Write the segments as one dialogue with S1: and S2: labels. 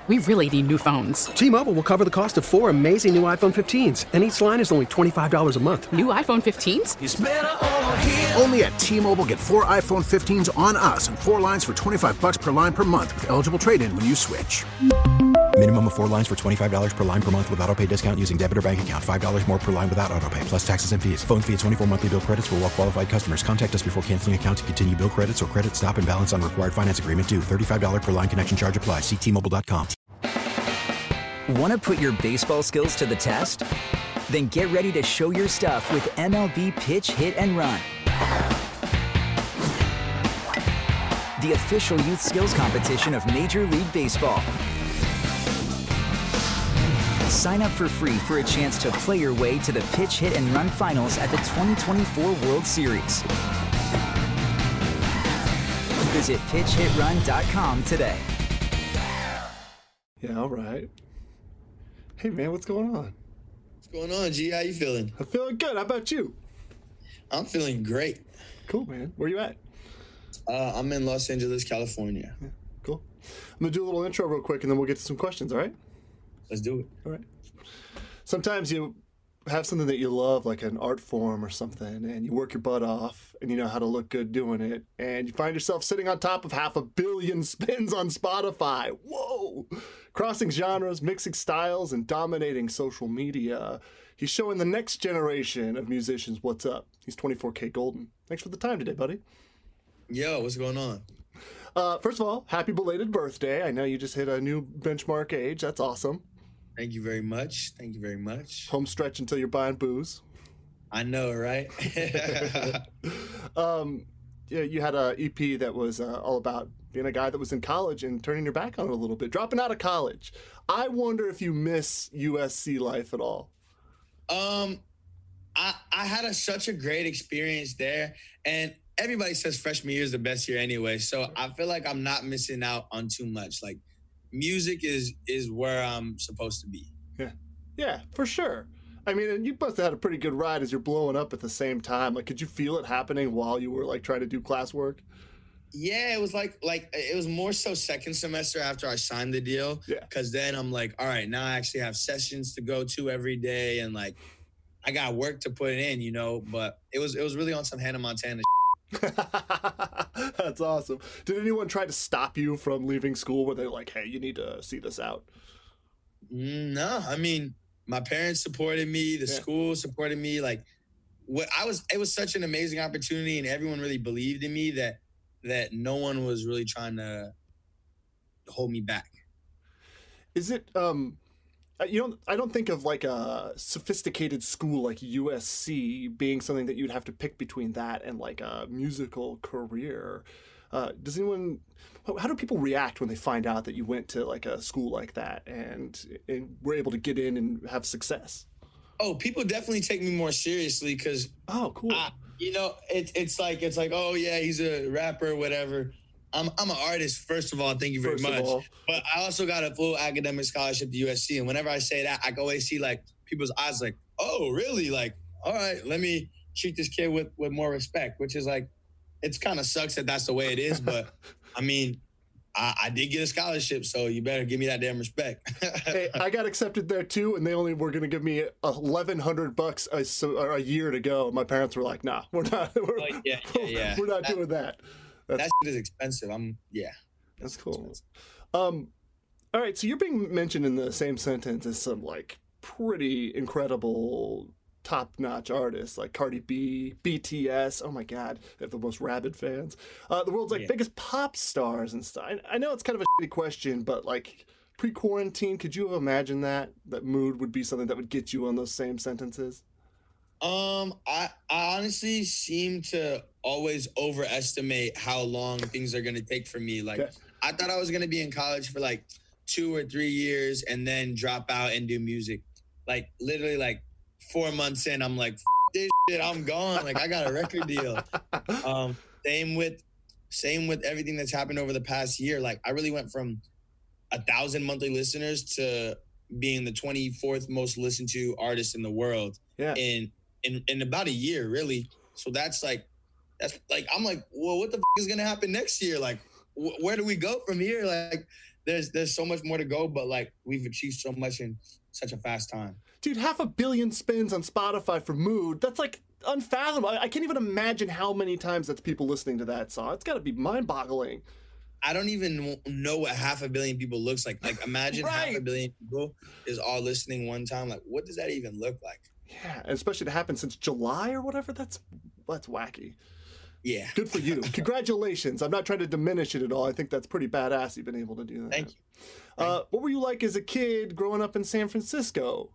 S1: We really need new phones.
S2: T-Mobile will cover the cost of 4 amazing new iPhone 15s, and each line is only $25 a month.
S1: New iPhone 15s?
S3: It's better over here.
S4: Only at T-Mobile, get 4 iPhone 15s on us and 4 lines for $25 per line per month with eligible trade-in when you switch.
S5: Minimum of 4 lines for $25 per line per month with autopay discount using debit or bank account. $5 more per line without autopay, plus taxes and fees. Phone fee at 24 monthly bill credits for well-qualified customers. Contact us before canceling account to continue bill credits or credit stop and balance on required finance agreement due. $35 per line connection charge applies. See T-Mobile.com.
S6: Want to put your baseball skills to the test? Then get ready to show your stuff with MLB Pitch, Hit, and Run. The official youth skills competition of Major League Baseball. Sign up for free for a chance to play your way to the Pitch, Hit, and Run finals at the 2024 World Series. Visit pitchhitrun.com today.
S7: Yeah, all right. Hey, man, what's going on?
S8: What's going on, G? How you feeling?
S7: I'm feeling good. How about you?
S8: I'm feeling great.
S7: Cool, man. Where you at?
S8: I'm in Los Angeles, California.
S7: Yeah, cool. I'm going to do a little intro real quick, and then we'll get to some questions, all right?
S8: Let's do it.
S7: All right. Sometimes you have something that you love, like an art form or something, and you work your butt off, and you know how to look good doing it, and you find yourself sitting on top of 500 million spins on Spotify. Whoa! Crossing genres, mixing styles, and dominating social media. He's showing the next generation of musicians what's up. He's 24K Golden. Thanks for the time today, buddy.
S8: Yo, what's going on?
S7: First of all, happy belated birthday. I know you just hit a new benchmark age. That's awesome.
S8: Thank you very much. Thank you very much.
S7: Home stretch until you're buying booze.
S8: I know, right?
S7: Yeah, you had an EP that was all about being a guy that was in college and turning your back on it a little bit, dropping out of college. I wonder if you miss USC life at all.
S8: I had such a great experience there, and everybody says freshman year is the best year anyway, so I feel like I'm not missing out on too much. Like, music is where I'm supposed to be.
S7: Yeah, for sure. I mean, and you must have had a pretty good ride as you're blowing up at the same time. Like, could you feel it happening while you were like trying to do classwork?
S8: Yeah, it was like it was more so second semester after I signed the deal.
S7: Yeah.
S8: Because then I'm like, all right, now I actually have sessions to go to every day, and like I got work to put in, you know. But it was really on some Hannah Montana.
S7: That's awesome. Did anyone try to stop you from leaving school? Were they like, hey, you need to see this out?
S8: No, I mean, my parents supported me. The school supported me. Like, it was such an amazing opportunity, and everyone really believed in me that no one was really trying to hold me back.
S7: Is it, I don't think of like a sophisticated school like USC being something that you'd have to pick between that and like a musical career. How do people react when they find out that you went to like a school like that and were able to get in and have success?
S8: Oh, people definitely take me more seriously because,
S7: oh, cool.
S8: It's like, oh yeah, he's a rapper, whatever. I'm an artist, first of all, thank you very much. But I also got a full academic scholarship to USC. And whenever I say that, I can always see like people's eyes like, oh, really? Like, all right, let me treat this kid with more respect, which is like, it's kind of sucks that that's the way it is. But I mean, I did get a scholarship, so you better give me that damn respect.
S7: Hey, I got accepted there too, and they only were going to give me $1,100 a year to go. My parents were like, "Nah, we're not. We're not doing that."
S8: That shit is expensive.
S7: That's cool. All right, so you're being mentioned in the same sentence as some like pretty incredible, top-notch artists like Cardi B, BTS. Oh my God, they have the most rabid fans. The world's like biggest pop stars and stuff. I know it's kind of a shitty question, but like pre-quarantine, could you have imagined that mood would be something that would get you on those same sentences?
S8: I honestly seem to always overestimate how long things are going to take for me. Like, I thought I was going to be in college for like 2 or 3 years and then drop out and do music. Like, literally, like 4 months in, I'm like, this shit, I'm gone. Like, I got a record deal. Same with everything that's happened over the past year. Like, I really went from 1,000 monthly listeners to being the 24th most listened to artist in the world in about a year, really. So that's like, I'm like, well, what the is going to happen next year? Like, where do we go from here? Like, there's so much more to go, but like we've achieved so much in such a fast time.
S7: Dude, 500 million spins on Spotify for Mood. That's like unfathomable. I can't even imagine how many times that's people listening to that song. It's got to be mind-boggling.
S8: I don't even know what 500 million people looks like. Like, imagine
S7: Right.
S8: 500 million people is all listening one time. Like, what does that even look like?
S7: Yeah, and especially to happen since July or whatever. That's wacky.
S8: Yeah.
S7: Good for you. Congratulations. I'm not trying to diminish it at all. I think that's pretty badass you've been able to do that.
S8: Thank you.
S7: What were you like as a kid growing up in San Francisco?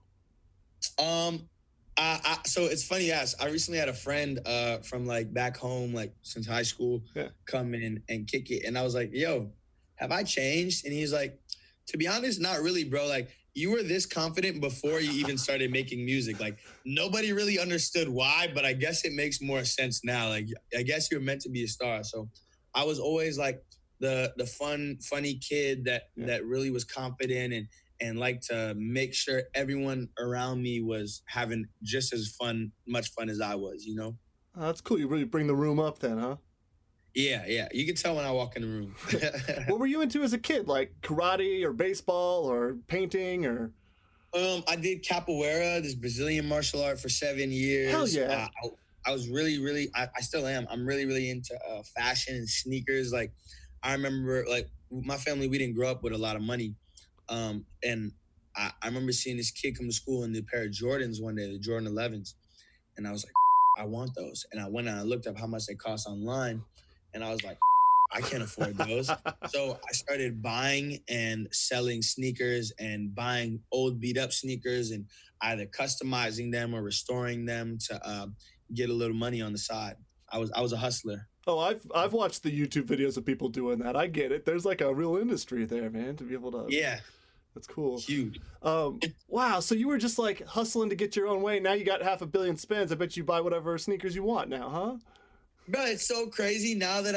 S8: So it's funny you ask. I recently had a friend from like back home, like since high school, come in and kick it. And I was like, yo, have I changed? And he's like, to be honest, not really, bro. Like, you were this confident before you even started making music. Like, nobody really understood why, but I guess it makes more sense now. Like, I guess you were meant to be a star. So I was always like the funny kid that really was confident and liked to make sure everyone around me was having just as much fun as I was, you know?
S7: Oh, that's cool. You really bring the room up then, huh?
S8: Yeah. You can tell when I walk in the room.
S7: What were you into as a kid? Like karate or baseball or painting or?
S8: I did capoeira, this Brazilian martial art, for 7 years.
S7: Hell yeah.
S8: I was really, I still am. I'm really into fashion and sneakers. Like, I remember, like, my family, we didn't grow up with a lot of money. And I remember seeing this kid come to school in the pair of Jordans one day, the Jordan 11s. And I was like, I want those. And I went and I looked up how much they cost online. And I was like, I can't afford those. So I started buying and selling sneakers and buying old beat up sneakers and either customizing them or restoring them to get a little money on the side. I was a hustler.
S7: Oh, I've watched the YouTube videos of people doing that. I get it. There's like a real industry there, man, to be able to.
S8: Yeah.
S7: That's cool.
S8: Huge.
S7: Wow. So you were just like hustling to get your own way. Now you got 500 million spins. I bet you buy whatever sneakers you want now, huh?
S8: Bro, it's so crazy now that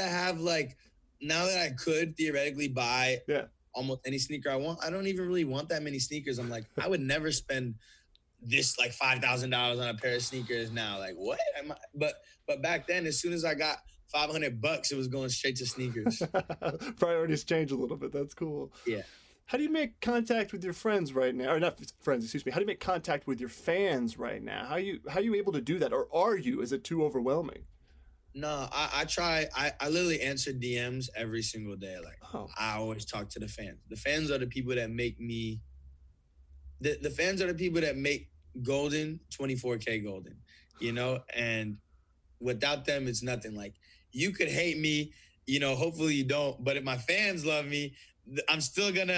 S8: I could theoretically buy almost any sneaker I want. I don't even really want that many sneakers. I'm like, I would never spend this like $5,000 on a pair of sneakers now. Like, what? But back then, as soon as I got $500, it was going straight to sneakers.
S7: Priorities change a little bit. That's cool.
S8: Yeah.
S7: How do you make contact with your friends right now? Or not friends, excuse me. How do you make contact with your fans right now? How are you able to do that? Or are you? Is it too overwhelming?
S8: No, I try. I literally answer DMs every single day. Like, I always talk to the fans. The fans are the people that make me. The fans are the people that make Golden 24K Golden, you know. And without them, it's nothing. Like, you could hate me, you know. Hopefully you don't. But if my fans love me, I'm still gonna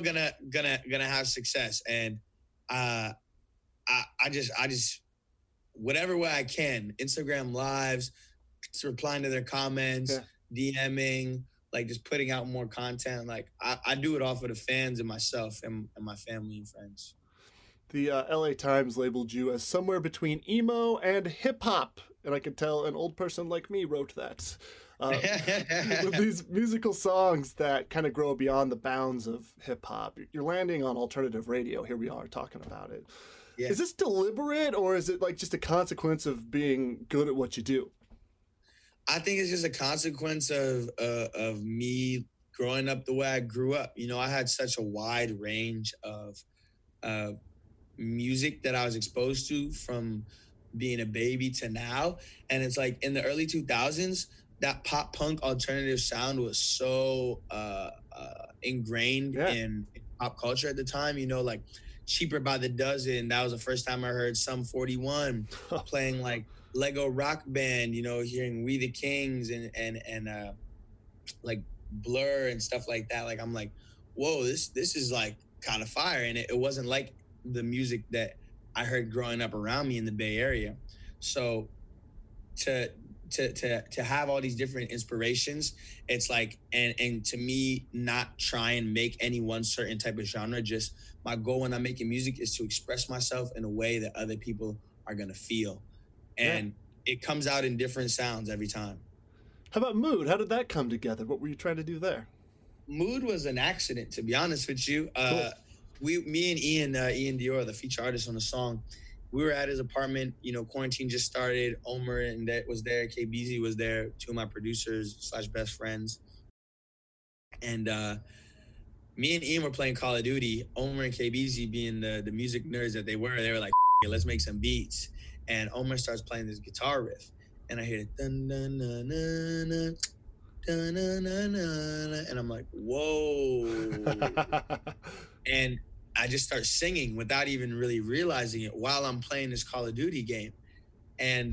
S8: have success. And I just whatever way I can, Instagram lives, replying to their comments, DMing, like just putting out more content. Like I do it all for the fans and myself and my family and friends.
S7: The LA Times labeled you as somewhere between emo and hip hop. And I could tell an old person like me wrote that. With these musical songs that kind of grow beyond the bounds of hip hop, you're landing on alternative radio. Here we are talking about it. Yeah. Is this deliberate, or is it like just a consequence of being good at what you do?
S8: I think it's just a consequence of me growing up the way I grew up. You know, I had such a wide range of music that I was exposed to from being a baby to now. And it's like in the early 2000s, that pop punk alternative sound was so ingrained in pop culture at the time. You know, like Cheaper by the Dozen. That was the first time I heard Sum 41 playing like Lego Rock Band, you know, hearing We the Kings and like Blur and stuff like that. Like, I'm like, whoa, this is like kind of fire. And it wasn't like the music that I heard growing up around me in the Bay Area. So to have all these different inspirations, it's like, and to me, not try and make any one certain type of genre. Just my goal when I'm making music is to express myself in a way that other people are going to feel. And it comes out in different sounds every time.
S7: How about Mood? How did that come together? What were you trying to do there?
S8: Mood was an accident, to be honest with you. Cool. Me and Ian Dior, the feature artist on the song, we were at his apartment. You know, quarantine just started. Omer and that was there. KBZ was there. Two of my producers / best friends. And me and Ian were playing Call of Duty. Omar and KBZ being the music nerds that they were like, let's make some beats. And Omar starts playing this guitar riff. And I hear dun dun dun dun dun dun dun dun dun, and I'm like, whoa. And I just start singing without even really realizing it while I'm playing this Call of Duty game. And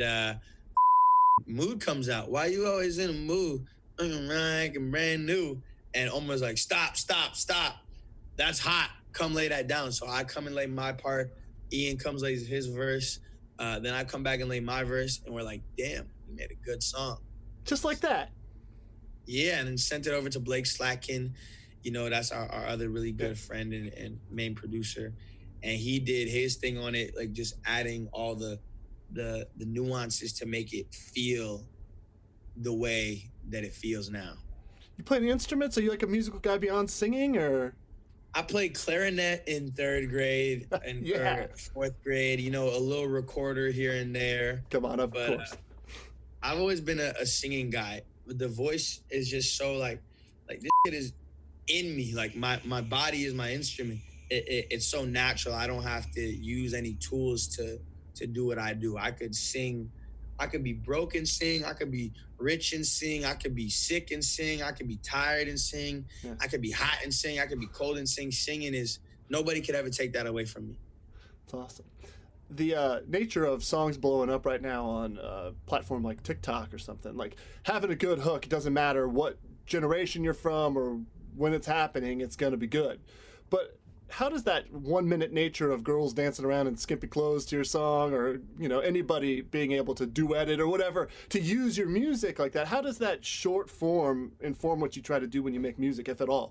S8: mood comes out. Why you always in a mood? I'm brand new. And Omar's like, stop. That's hot. Come lay that down. So I come and lay my part. Ian comes, lays his verse. Then I come back and lay my verse. And we're like, damn, we made a good song.
S7: Just like that.
S8: Yeah, and then sent it over to Blake Slatkin. You know, that's our other really good friend and main producer. And he did his thing on it, like just adding all the nuances to make it feel the way that it feels now.
S7: You play any instruments? Are you like a musical guy beyond singing, or?
S8: I played clarinet in 3rd grade and
S7: Yeah.
S8: 4th grade, you know, a little recorder here and there.
S7: Come on, of course.
S8: I've always been a singing guy. The voice is just so like this shit is in me. Like my body is my instrument. It's so natural. I don't have to use any tools to do what I do. I could sing. I could be broke and sing. I could be rich and sing. I could be sick and sing. I could be tired and sing.
S7: Yeah.
S8: I could be hot and sing. I could be cold and sing. Singing is, nobody could ever take that away from me.
S7: That's awesome. The nature of songs blowing up right now on a platform like TikTok or something, like having a good hook, it doesn't matter what generation you're from or when it's happening, it's going to be good. But how does that 1 minute nature of girls dancing around in skimpy clothes to your song, or, you know, anybody being able to duet it or whatever, to use your music like that, how does that short form inform what you try to do when you make music, if at all?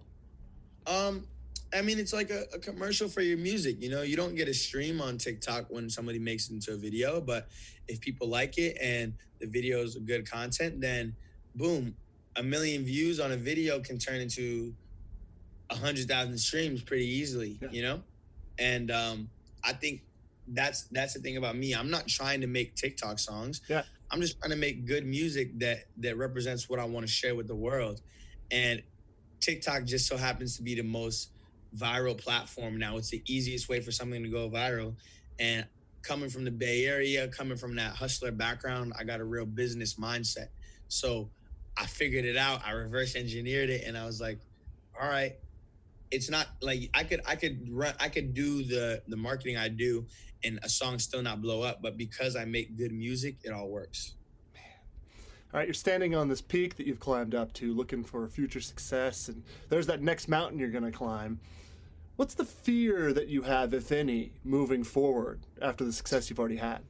S8: I mean, it's like a commercial for your music. You know, you don't get a stream on TikTok when somebody makes it into a video, but if people like it and the video is good content, then boom, 1 million views on a video can turn into 100,000 streams pretty easily, you know? And I think that's the thing about me. I'm not trying to make TikTok songs.
S7: Yeah.
S8: I'm just trying to make good music that represents what I want to share with the world. And TikTok just so happens to be the most viral platform now. It's the easiest way for something to go viral. And coming from the Bay Area, coming from that hustler background, I got a real business mindset. So I figured it out. I reverse engineered it, and I was like, all right, it's not like I could do the marketing I do and a song still not blow up, but because I make good music, it all works.
S7: All right, you're standing on this peak that you've climbed up to, looking for future success, and there's that next mountain you're going to climb. What's the fear that you have, if any, moving forward after the success you've already had?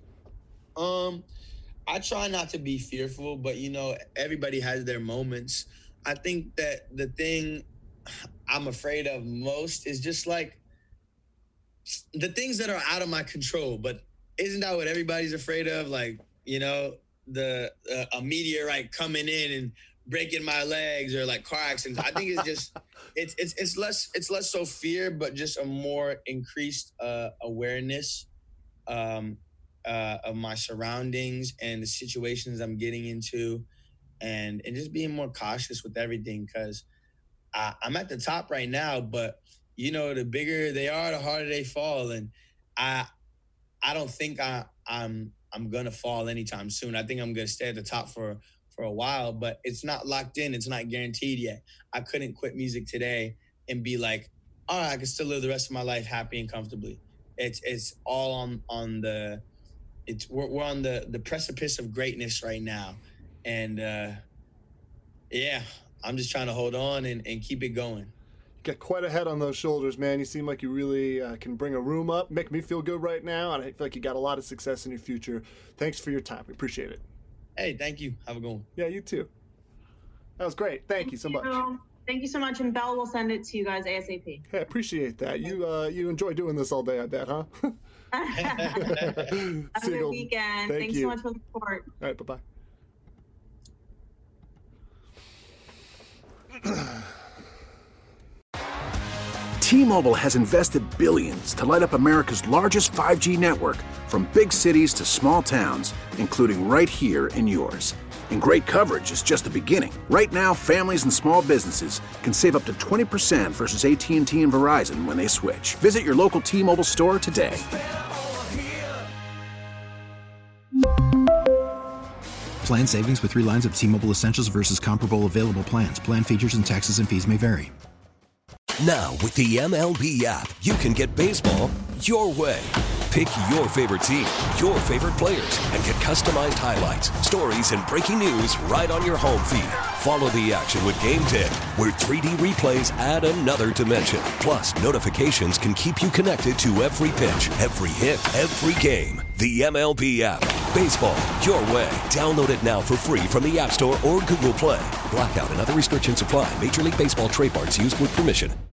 S8: I try not to be fearful, but, you know, everybody has their moments. I think that the thing I'm afraid of most is just like the things that are out of my control. But isn't that what everybody's afraid of? Like, you know, a meteorite coming in and breaking my legs, or like car accidents. I think it's just it's less so fear, but just a more increased awareness of my surroundings and the situations I'm getting into, and just being more cautious with everything, because I'm at the top right now, but you know, the bigger they are, the harder they fall, and I don't think I'm gonna fall anytime soon. I think I'm gonna stay at the top for a while, but it's not locked in. It's not guaranteed yet. I couldn't quit music today and be like, all right, I can still live the rest of my life happy and comfortably. It's all on the. We're on the precipice of greatness right now, and yeah, I'm just trying to hold on and keep it going.
S7: Got quite a head on those shoulders, man. You seem like you really can bring a room up, make me feel good right now, and I feel like you got a lot of success in your future. Thanks for your time. We appreciate it.
S8: Hey, thank you. Have a good one.
S7: Yeah, you too. That was great. Thank you so much.
S3: Thank you so much, and Belle will send it to you guys ASAP.
S7: Hey, I appreciate that. You enjoy doing this all day, I bet, huh?
S3: Have a good weekend. Thanks so much for the support.
S7: All right, bye-bye.
S4: T-Mobile has invested billions to light up America's largest 5G network, from big cities to small towns, including right here in yours. And great coverage is just the beginning. Right now, families and small businesses can save up to 20% versus AT&T and Verizon when they switch. Visit your local T-Mobile store today.
S5: Plan savings with 3 lines of T-Mobile Essentials versus comparable available plans. Plan features and taxes and fees may vary.
S9: Now, with the MLB app, you can get baseball your way. Pick your favorite team, your favorite players, and get customized highlights, stories, and breaking news right on your home feed. Follow the action with Game Tip, where 3D replays add another dimension. Plus, notifications can keep you connected to every pitch, every hit, every game. The MLB app. Baseball your way. Download it now for free from the App Store or Google Play. Blackout and other restrictions apply. Major League Baseball trademarks used with permission.